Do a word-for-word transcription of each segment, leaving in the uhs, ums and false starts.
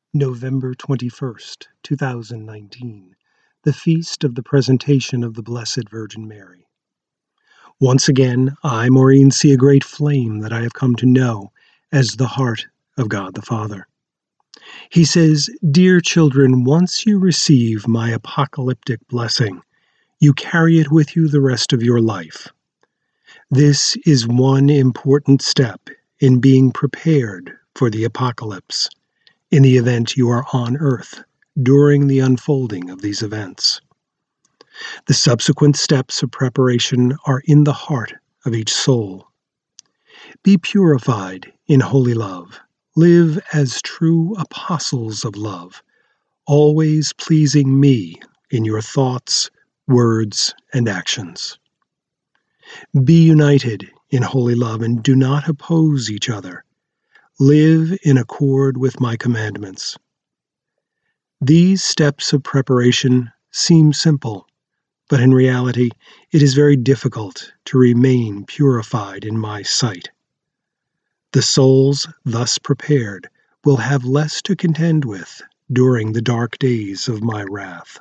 November twenty-first, two thousand nineteen, the Feast of the Presentation of the Blessed Virgin Mary. Once again, I, Maureen, see a great flame that I have come to know as the heart of God the Father. He says, "Dear children, once you receive my apocalyptic blessing, you carry it with you the rest of your life. This is one important step in being prepared for the apocalypse, in the event you are on earth during the unfolding of these events. The subsequent steps of preparation are in the heart of each soul. Be purified in holy love. Live as true apostles of love, always pleasing me in your thoughts, words, and actions. Be united in holy love and do not oppose each other. Live in accord with my commandments." These steps of preparation seem simple, but in reality it is very difficult to remain purified in my sight. The souls thus prepared will have less to contend with during the dark days of my wrath.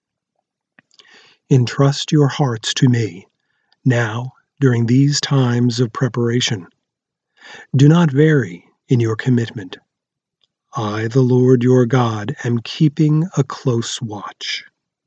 Entrust your hearts to me, now during these times of preparation. Do not vary in your commitment. I, the Lord your God, am keeping a close watch.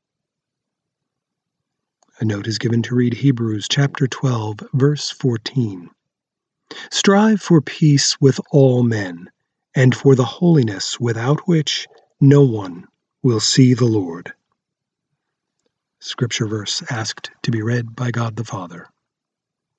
A note is given to read Hebrews chapter twelve, verse fourteen. Strive for peace with all men, and for the holiness without which no one will see the Lord. Scripture verse asked to be read by God the Father.